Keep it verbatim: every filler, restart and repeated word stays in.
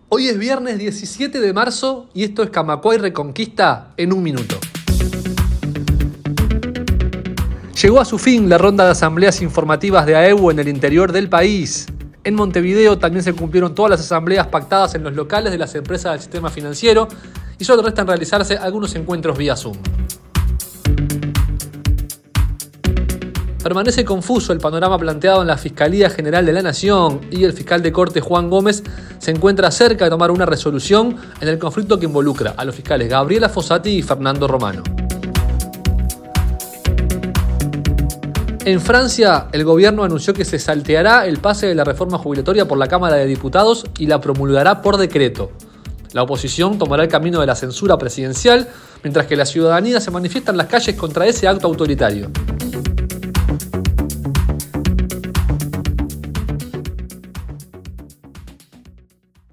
Hoy es viernes diecisiete de marzo y esto es Camacuay Reconquista en un minuto. Llegó a su fin la ronda de asambleas informativas de A E U en el interior del país. En Montevideo también se cumplieron todas las asambleas pactadas en los locales de las empresas del sistema financiero y solo restan realizarse algunos encuentros vía Zoom. Permanece confuso el panorama planteado en la Fiscalía General de la Nación y el fiscal de Corte Juan Gómez se encuentra cerca de tomar una resolución en el conflicto que involucra a los fiscales Gabriela Fossati y Fernando Romano. En Francia, el gobierno anunció que se salteará el pase de la reforma jubilatoria por la Cámara de Diputados y la promulgará por decreto. La oposición tomará el camino de la censura presidencial, mientras que la ciudadanía se manifiesta en las calles contra ese acto autoritario.